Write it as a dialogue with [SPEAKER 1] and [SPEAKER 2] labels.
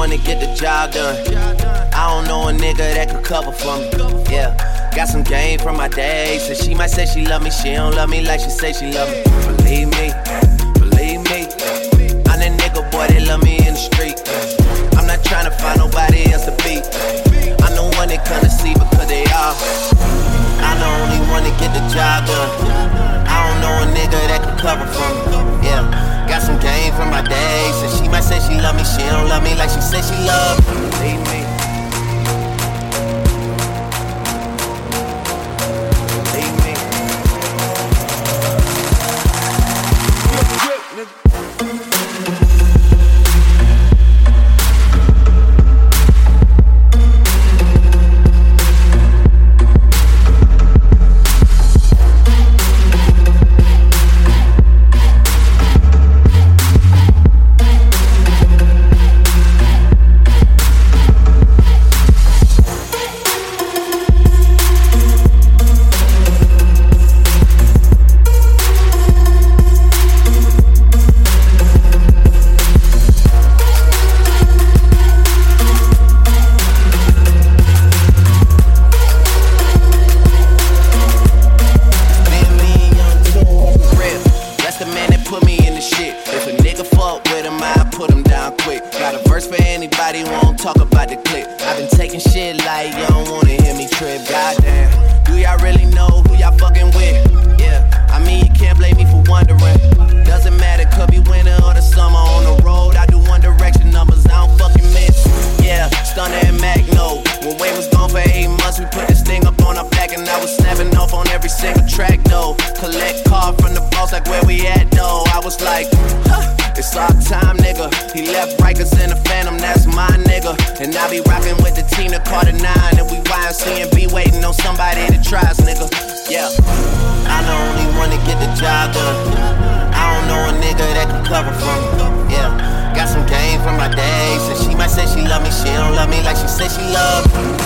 [SPEAKER 1] wanna get the job done. I don't know a nigga that could cover for me. Yeah, got some game from my day. So she might say she love me, she don't love me like she say she love me. Believe me, believe me. I'm that nigga boy that love me in the street. I'm not trying to find nobody else to be. I'm the one that come to see because they are. I'm the only one that get the job done. I don't know a nigga that could cover for me. Yeah, got some game from my days. And she might say she love me, she don't love me like she say she love me. Believe me. She don't love me like she said she love me.